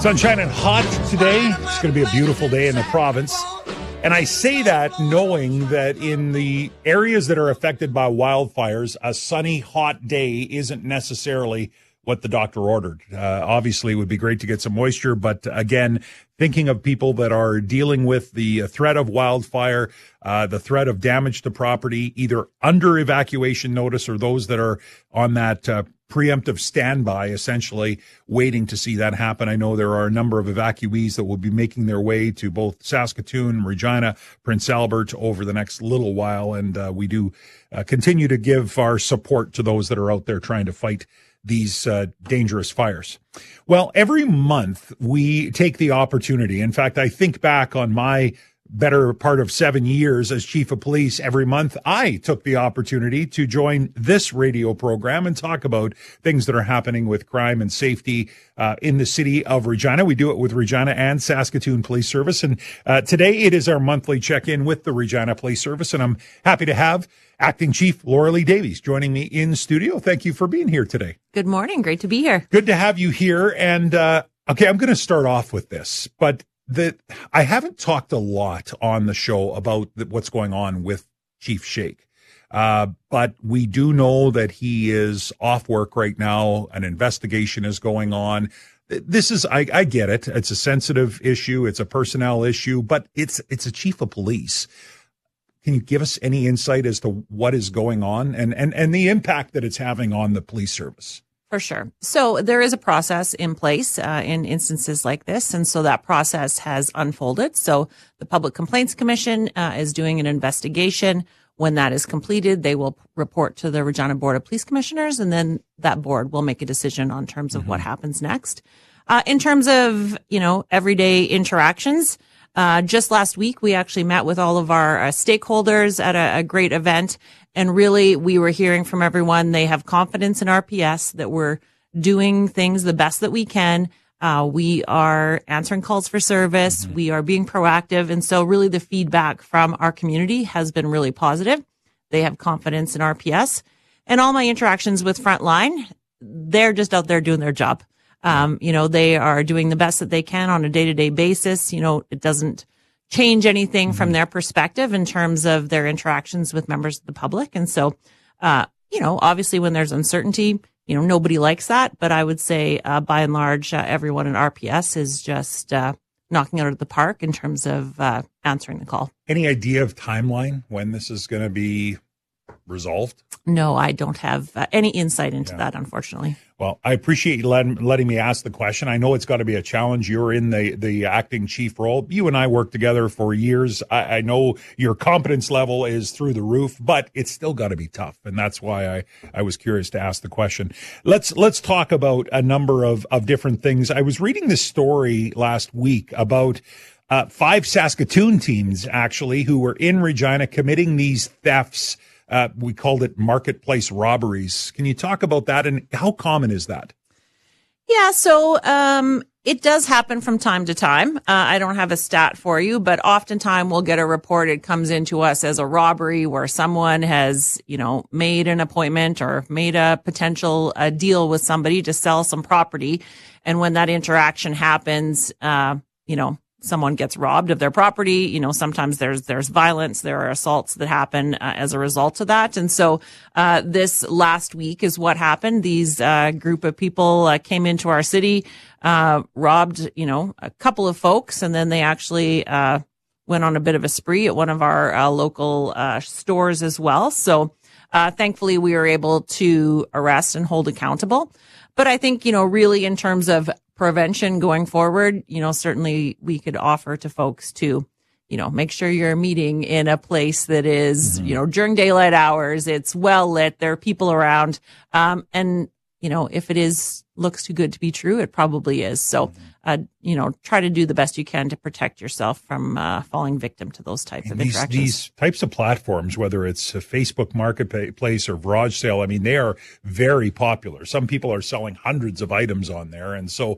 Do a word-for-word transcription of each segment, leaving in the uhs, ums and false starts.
Sunshine and hot today. It's going to be a beautiful day in the province. And I say that knowing that in the areas that are affected by wildfires, a sunny, hot day isn't necessarily what the doctor ordered. Uh, obviously, it would be great to get some moisture. But again, thinking of people that are dealing with the threat of wildfire, uh, the threat of damage to property, either under evacuation notice or those that are on that uh, preemptive standby, essentially waiting to see that happen. I know there are a number of evacuees that will be making their way to both Saskatoon, Regina, Prince Albert over the next little while. And uh, we do uh, continue to give our support to those that are out there trying to fight these uh, dangerous fires. Well, every month we take the opportunity. In fact, I think back on my better part of seven years as chief of police. Every month I took the opportunity to join this radio program and talk about things that are happening with crime and safety uh, in the city of Regina. We do it with Regina and Saskatoon Police Service. And uh, today it is our monthly check-in with the Regina Police Service. And I'm happy to have Acting Chief Laura Lee Davies joining me in studio. Thank you for being here today. Good morning. Great to be here. Good to have you here. And uh, okay, I'm going to start off with this, but that I haven't talked a lot on the show about the, what's going on with Chief Shake. Uh, but we do know that he is off work right now. An investigation is going on. This is, I, I get it. It's a sensitive issue. It's a personnel issue, but it's, it's a chief of police. Can you give us any insight as to what is going on and, and, and the impact that it's having on the police service? For sure. So there is a process in place uh, in instances like this. And so that process has unfolded. So the Public Complaints Commission uh, is doing an investigation. When that is completed, they will report to the Regina Board of Police Commissioners, and then that board will make a decision on terms of mm-hmm. what happens next. Uh, in terms of, you know, everyday interactions, uh, just last week, we actually met with all of our uh, stakeholders at a, a great event. And really, we were hearing from everyone. They have confidence in R P S that we're doing things the best that we can. Uh, we are answering calls for service. Mm-hmm. We are being proactive. And so really the feedback from our community has been really positive. They have confidence in R P S. And all my interactions with Frontline, they're just out there doing their job. Um, you know, they are doing the best that they can on a day-to-day basis. You know, it doesn't change anything mm-hmm. from their perspective in terms of their interactions with members of the public. And so, uh, you know, obviously when there's uncertainty, you know, nobody likes that. But I would say, uh, by and large, uh, everyone in R P S is just uh, knocking it out of the park in terms of uh, answering the call. Any idea of timeline when this is going to be resolved? No, I don't have uh, any insight into yeah. that, unfortunately. Well, I appreciate you letting, letting me ask the question. I know it's got to be a challenge. You're in the, the acting chief role. You and I worked together for years. I, I know your competence level is through the roof, but it's still got to be tough. And that's why I, I was curious to ask the question. Let's, let's talk about a number of, of different things. I was reading this story last week about uh, five Saskatoon teams, actually, who were in Regina committing these thefts. Uh, we called it marketplace robberies. Can you talk about that and how common is that? Yeah, so um, it does happen from time to time. Uh, I don't have a stat for you, but oftentimes we'll get a report. It comes into us as a robbery where someone has, you know, made an appointment or made a potential uh, deal with somebody to sell some property. And when that interaction happens, uh, you know, someone gets robbed of their property. You know, sometimes there's, there's violence. There are assaults that happen uh, as a result of that. And so, uh, this last week is what happened. These, uh, group of people uh, came into our city, uh, robbed, you know, a couple of folks. And then they actually, uh, went on a bit of a spree at one of our uh, local, uh, stores as well. So, uh, thankfully we were able to arrest and hold accountable. But I think, you know, really in terms of prevention going forward, you know, certainly we could offer to folks to, you know, make sure you're meeting in a place that is, mm-hmm. you know, during daylight hours, it's well lit, there are people around. Um, and, you know, if it is, looks too good to be true, it probably is. So, mm-hmm. uh, you know, try to do the best you can to protect yourself from uh, falling victim to those types and of these, interactions. These types of platforms, whether it's a Facebook Marketplace or Garage Sale, I mean, they are very popular. Some people are selling hundreds of items on there. And so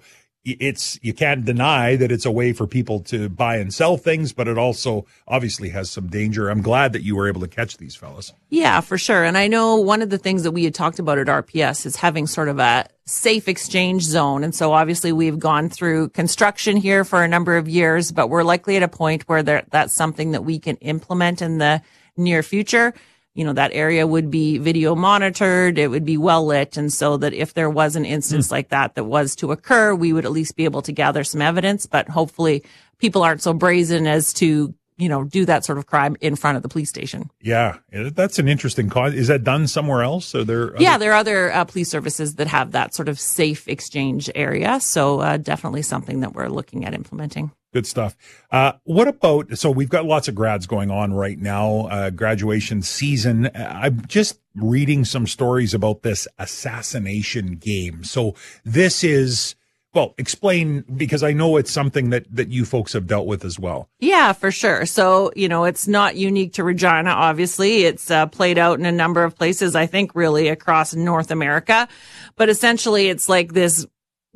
it's, you can't deny that it's a way for people to buy and sell things, but it also obviously has some danger. I'm glad that you were able to catch these fellas. Yeah, for sure. And I know one of the things that we had talked about at R P S is having sort of a safe exchange zone. And so obviously we've gone through construction here for a number of years, but we're likely at a point where there, that's something that we can implement in the near future. You know, that area would be video monitored. It would be well lit. And so that if there was an instance mm. like that that was to occur, we would at least be able to gather some evidence. But hopefully people aren't so brazen as to, you know, do that sort of crime in front of the police station. Yeah, that's an interesting cause. Is that done somewhere else? Are there other- yeah, there are other uh, police services that have that sort of safe exchange area. So uh, definitely something that we're looking at implementing. Good stuff. Uh, what about, so we've got lots of grads going on right now, uh, graduation season. I'm just reading some stories about this assassination game. So this is, well, explain, because I know it's something that, that you folks have dealt with as well. Yeah, for sure. So, you know, it's not unique to Regina, obviously. It's uh, played out in a number of places, I think, really across North America. But essentially, it's like this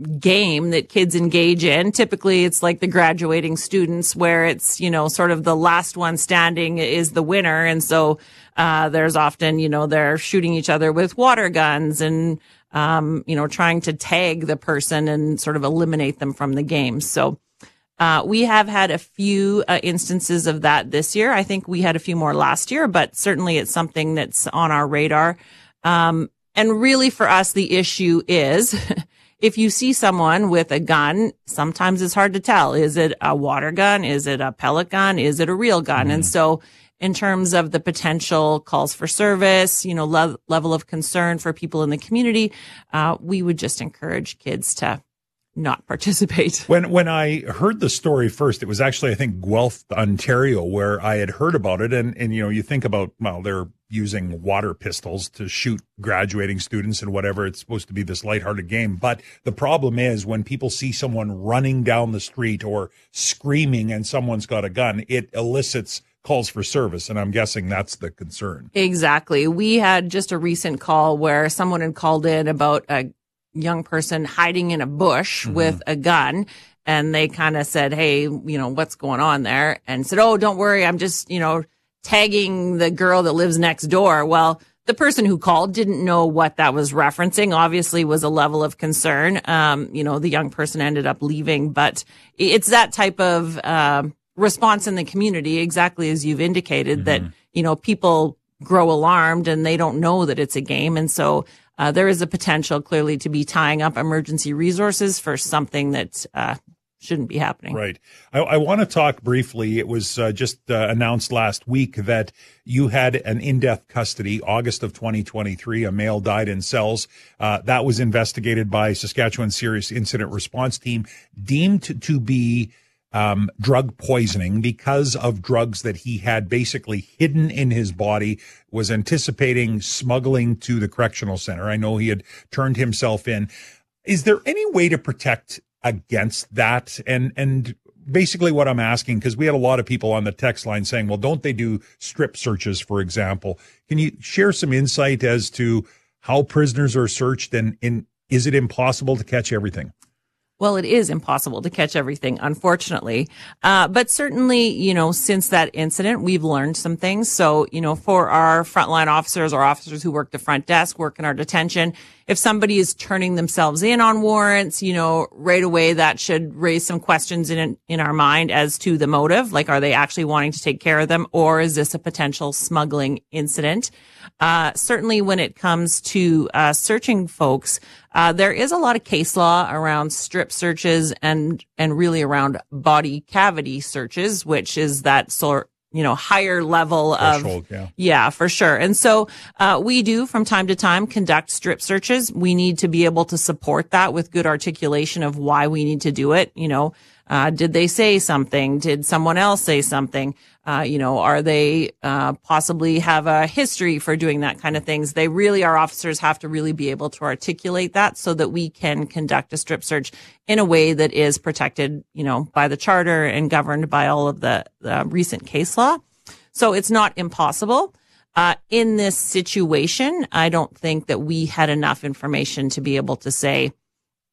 game that kids engage in. Typically, it's like the graduating students where it's, you know, sort of the last one standing is the winner. And so uh there's often, you know, they're shooting each other with water guns and, um, you know, trying to tag the person and sort of eliminate them from the game. So uh we have had a few uh, instances of that this year. I think we had a few more last year, but certainly it's something that's on our radar. Um, and really for us, the issue is if you see someone with a gun, sometimes it's hard to tell. Is it a water gun? Is it a pellet gun? Is it a real gun? Mm. And so in terms of the potential calls for service, you know, le- level of concern for people in the community, uh, we would just encourage kids to not participate. When when I heard the story first, it was actually, I think, Guelph, Ontario, where I had heard about it. And, and you know, you think about, well, they're using water pistols to shoot graduating students and whatever. It's supposed to be this lighthearted game. But the problem is when people see someone running down the street or screaming and someone's got a gun, it elicits calls for service. And I'm guessing that's the concern. Exactly. We had just a recent call where someone had called in about a young person hiding in a bush mm-hmm. with a gun. And they kind of said, hey, you know, what's going on there? And said, oh, don't worry. I'm just, you know, tagging the girl that lives next door. Well, the person who called didn't know what that was referencing. Obviously was a level of concern. Um, you know, the young person ended up leaving, but it's that type of, uh, response in the community, exactly as you've indicated, mm-hmm. that, you know, people grow alarmed and they don't know that it's a game. And so, uh, there is a potential clearly to be tying up emergency resources for something that, uh, shouldn't be happening. Right. I, I want to talk briefly. It was uh, just uh, announced last week that you had an in-death custody, August of twenty twenty-three. A male died in cells. Uh, that was investigated by Saskatchewan Serious Incident Response Team, deemed to, to be um, drug poisoning because of drugs that he had basically hidden in his body, was anticipating smuggling to the correctional center. I know he had turned himself in. Is there any way to protect against that? And, and basically what I'm asking, because we had a lot of people on the text line saying, well, don't they do strip searches, for example? Can you share some insight as to how prisoners are searched, and, and is it impossible to catch everything? Well, it is impossible to catch everything, unfortunately. Uh, but certainly, you know, since that incident, we've learned some things. So, you know, for our frontline officers or officers who work the front desk, work in our detention, if somebody is turning themselves in on warrants, you know, right away that should raise some questions in in our mind as to the motive. Like, are they actually wanting to take care of them, or is this a potential smuggling incident? Uh, certainly when it comes to uh, searching folks, uh, there is a lot of case law around strip searches and and really around body cavity searches, which is that sort, you know, higher level Threshold, of, yeah. yeah, for sure. And so, uh, we do from time to time conduct strip searches. We need to be able to support that with good articulation of why we need to do it. You know, uh, did they say something? Did someone else say something? Uh, you know, are they, uh, possibly have a history for doing that kind of things? They really, our officers have to really be able to articulate that so that we can conduct a strip search in a way that is protected, you know, by the charter and governed by all of the, the recent case law. So it's not impossible. Uh, in this situation, I don't think that we had enough information to be able to say,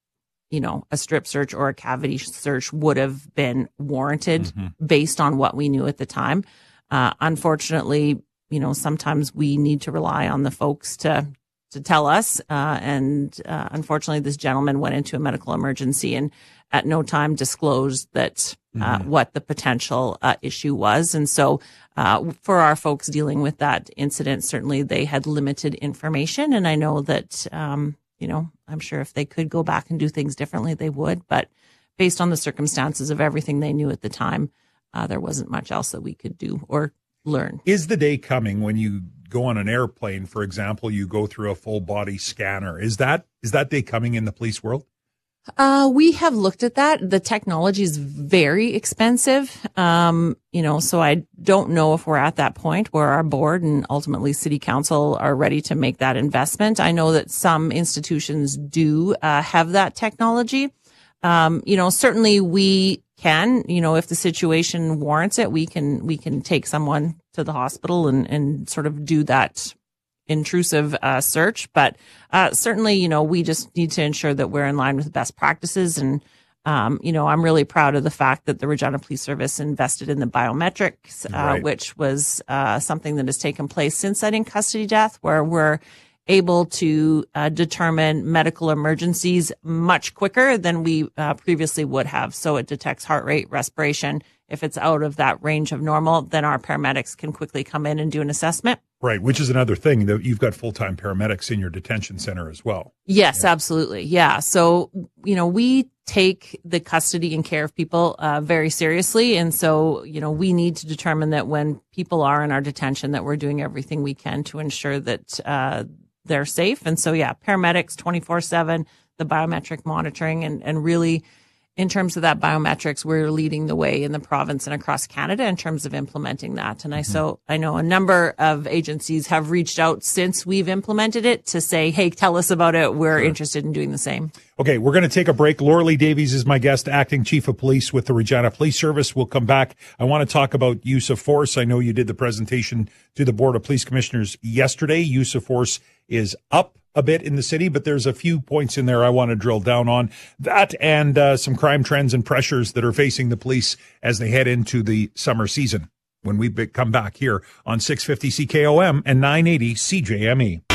you know, a strip search or a cavity search would have been warranted mm-hmm. based on what we knew at the time. Uh, unfortunately, you know, sometimes we need to rely on the folks to to tell us. Uh, and uh, unfortunately, this gentleman went into a medical emergency and at no time disclosed that uh, mm-hmm. what the potential uh, issue was. And so uh, for our folks dealing with that incident, certainly they had limited information. And I know that, um, you know, I'm sure if they could go back and do things differently, they would. But based on the circumstances of everything they knew at the time, uh, there wasn't much else that we could do or learn. Is the day coming when you go on an airplane, for example, you go through a full body scanner? Is that is that day coming in the police world? Uh, we have looked at that. The technology is very expensive. Um, you know, so I don't know if we're at that point where our board and ultimately city council are ready to make that investment. I know that some institutions do uh, have that technology. Um, you know, certainly we can, you know, if the situation warrants it, we can, we can take someone to the hospital and, and sort of do that intrusive uh, search. But uh, certainly, you know, we just need to ensure that we're in line with best practices. And, um, you know, I'm really proud of the fact that the Regina Police Service invested in the biometrics, uh, right. which was uh, something that has taken place since that in custody death, where we're able to uh, determine medical emergencies much quicker than we uh, previously would have. So it detects heart rate, respiration. If it's out of that range of normal, then our paramedics can quickly come in and do an assessment. Right, which is another thing that you've got full-time paramedics in your detention center as well. Yes, yeah. absolutely. Yeah. So, you know, we take the custody and care of people uh, very seriously. And so, you know, we need to determine that when people are in our detention, that we're doing everything we can to ensure that uh, they're safe. And so, yeah, paramedics twenty-four seven, the biometric monitoring, and, and really in terms of that biometrics, we're leading the way in the province and across Canada in terms of implementing that. And I, mm-hmm. so I know a number of agencies have reached out since we've implemented it to say, hey, tell us about it. We're sure. interested in doing the same. Okay, we're going to take a break. Laura-Lee Davies is my guest, acting chief of police with the Regina Police Service. We'll come back. I want to talk about use of force. I know you did the presentation to the Board of Police Commissioners yesterday. Use of force is up a bit in the city, but there's a few points in there I want to drill down on. That and uh, some crime trends and pressures that are facing the police as they head into the summer season. When we come back here on six fifty C K O M and nine eighty C J M E.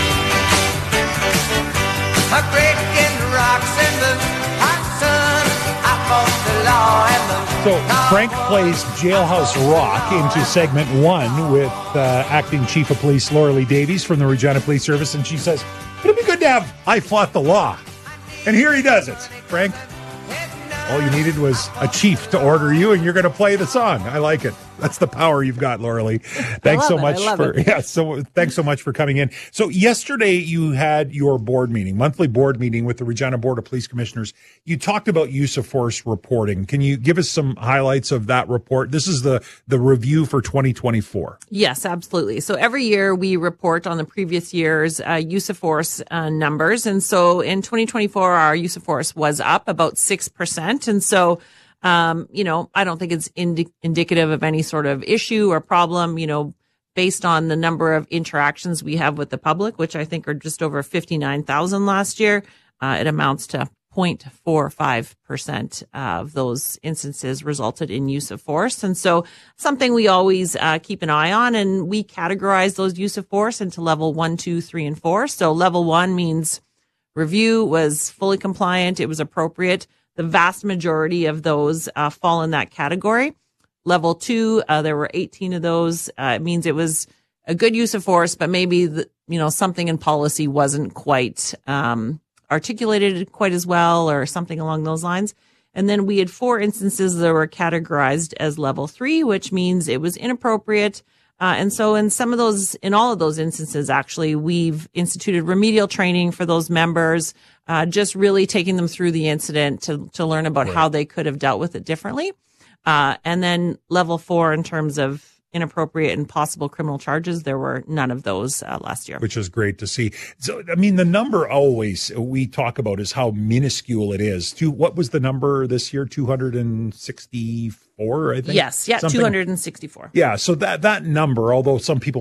So Frank plays Jailhouse Rock into segment one with uh, acting chief of police Laura-Lee Davies from the Regina Police Service, and she says, it'd be good to have I Fought the Law. And here he does it. Frank, all you needed was a chief to order you, and you're going to play the song. I like it. That's the power you've got, Laura-Lee. Thanks so much for it. yeah. So thanks so much for coming in. So yesterday you had your board meeting, monthly board meeting with the Regina Board of Police Commissioners. You talked about use of force reporting. Can you give us some highlights of that report? This is the the review for twenty twenty-four. Yes, absolutely. So every year we report on the previous year's uh, use of force uh, numbers, and so in twenty twenty-four our use of force was up about six percent, and so. Um, you know, I don't think it's indi- indicative of any sort of issue or problem, you know, based on the number of interactions we have with the public, which I think are just over fifty-nine thousand last year. Uh, it amounts to zero point four five percent of those instances resulted in use of force. And so something we always uh, keep an eye on, and we categorize those use of force into level one, two, three, and four. So level one means review was fully compliant. It was appropriate. The vast majority of those uh, fall in that category. Level two, uh, there were eighteen of those. Uh, it means it was a good use of force, but maybe the, you know something in policy wasn't quite um, articulated quite as well, or something along those lines. And then we had four instances that were categorized as level three, which means it was inappropriate. Uh, and so in some of those, in all of those instances, actually, we've instituted remedial training for those members, uh, just really taking them through the incident to, to learn about right. how they could have dealt with it differently. Uh, and then level four, in terms of inappropriate and possible criminal charges, there were none of those uh, last year. Which is great to see. So, I mean, the number always we talk about is how minuscule it is. To, what was the number this year? two hundred sixty-four, I think? Yes, yeah, Something. two hundred sixty-four. Yeah, so that, that number, although some people may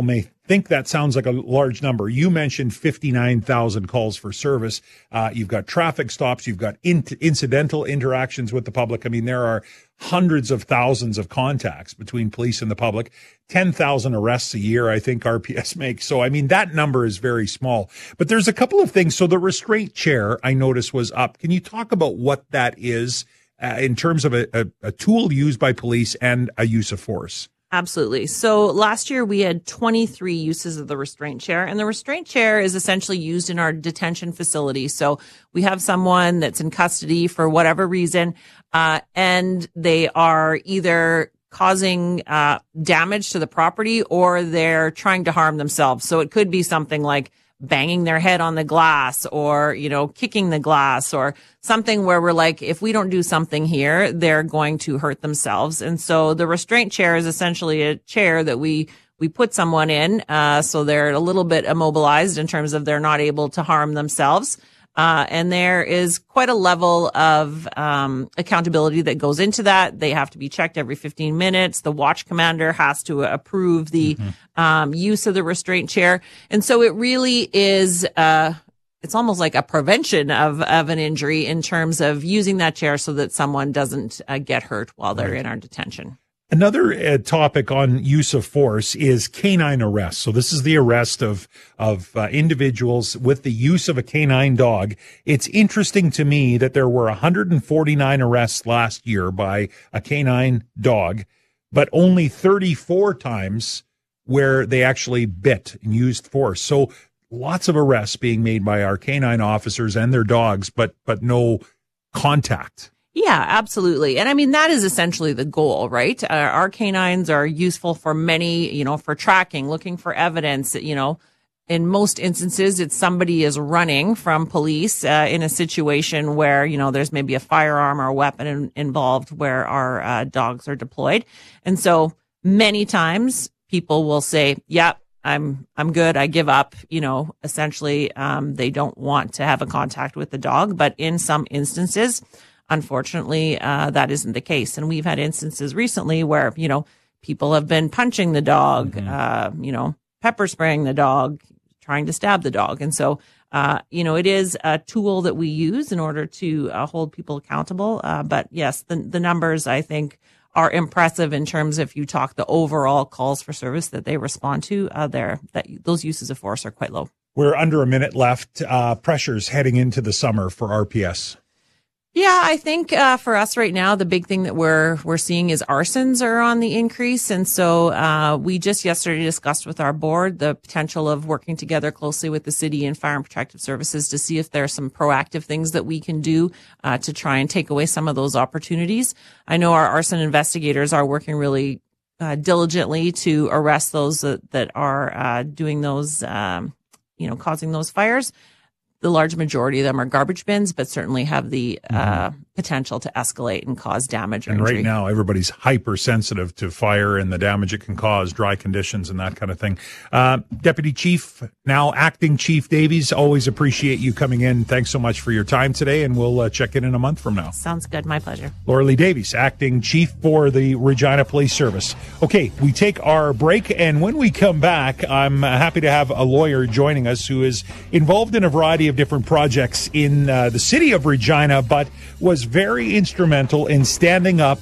think that sounds like a large number. You mentioned fifty-nine thousand calls for service. Uh, you've got traffic stops. You've got in- incidental interactions with the public. I mean, there are hundreds of thousands of contacts between police and the public. ten thousand arrests a year, I think R P S makes. So, I mean, that number is very small. But there's a couple of things. So the restraint chair, I noticed, was up. Can you talk about what that is uh, in terms of a, a, a tool used by police and a use of force? Absolutely. So last year we had twenty-three uses of the restraint chair, and the restraint chair is essentially used in our detention facility. So we have someone that's in custody for whatever reason, uh, and they are either causing uh, damage to the property or they're trying to harm themselves. So it could be something like banging their head on the glass or, you know, kicking the glass or something where we're like, if we don't do something here, they're going to hurt themselves. And so the restraint chair is essentially a chair that we, we put someone in, uh, so they're a little bit immobilized in terms of they're not able to harm themselves. Uh, and there is quite a level of um, accountability that goes into that. They have to be checked every fifteen minutes. The watch commander has to approve the mm-hmm. um, use of the restraint chair. And so it really is, uh, it's almost like a prevention of, of an injury in terms of using that chair so that someone doesn't uh, get hurt while they're right. in our detention. Another uh, topic on use of force is canine arrest. So this is the arrest of of uh, individuals with the use of a canine dog. It's interesting to me that there were one hundred forty-nine arrests last year by a canine dog, but only thirty-four times where they actually bit and used force. So lots of arrests being made by our canine officers and their dogs, but but no contact. Yeah, absolutely. And I mean, that is essentially the goal, right? Uh, our canines are useful for many, you know, for tracking, looking for evidence. You know, in most instances, it's somebody is running from police uh, in a situation where, you know, there's maybe a firearm or a weapon in, involved where our uh, dogs are deployed. And so many times people will say, yeah, I'm, I'm good. I give up. You know, essentially, um, they don't want to have a contact with the dog. But in some instances, unfortunately, uh, that isn't the case. And we've had instances recently where, you know, people have been punching the dog, mm-hmm. uh, you know, pepper spraying the dog, trying to stab the dog. And so, uh, you know, it is a tool that we use in order to uh, hold people accountable. Uh, but yes, the, the numbers, I think, are impressive in terms of if you talk the overall calls for service that they respond to, uh, there, that those uses of force are quite low. We're under a minute left. Uh, pressures heading into the summer for R P S. Yeah, I think uh, for us right now, the big thing that we're we're seeing is arsons are on the increase. And so uh, we just yesterday discussed with our board the potential of working together closely with the city and Fire and Protective Services to see if there are some proactive things that we can do uh, to try and take away some of those opportunities. I know our arson investigators are working really uh, diligently to arrest those that, that are uh, doing those, um, you know, causing those fires. The large majority of them are garbage bins, but certainly have the uh, mm-hmm. potential to escalate and cause damage or and injury. Right now, everybody's hypersensitive to fire and the damage it can cause, dry conditions and that kind of thing. Uh, Deputy Chief, now Acting Chief Davies, always appreciate you coming in. Thanks so much for your time today, and we'll uh, check in in a month from now. Sounds good. My pleasure. Laura Lee Davies, Acting Chief for the Regina Police Service. Okay, we take our break, and when we come back, I'm happy to have a lawyer joining us who is involved in a variety of different projects in uh, the city of Regina, but was very instrumental in standing up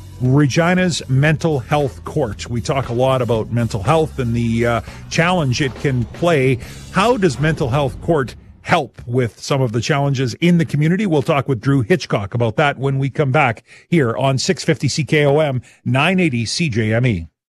Regina's mental health court. We talk a lot about mental health and the uh, challenge it can play. How does mental health court help with some of the challenges in the community? We'll talk with Drew Hitchcock about that when we come back here on six fifty C K O M, nine eighty C J M E.